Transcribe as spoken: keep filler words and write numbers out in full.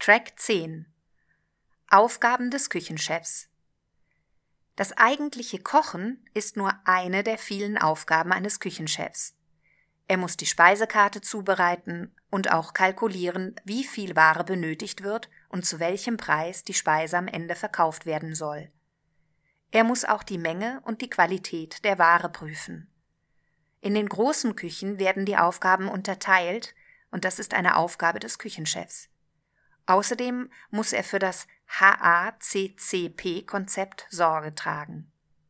Track zehn. Aufgaben des Küchenchefs. Das eigentliche Kochen ist nur eine der vielen Aufgaben eines Küchenchefs. Er muss die Speisekarte zubereiten und auch kalkulieren, wie viel Ware benötigt wird und zu welchem Preis die Speise am Ende verkauft werden soll. Er muss auch die Menge und die Qualität der Ware prüfen. In den großen Küchen werden die Aufgaben unterteilt und das ist eine Aufgabe des Küchenchefs. Außerdem muss er für das H A C C P-Konzept Sorge tragen.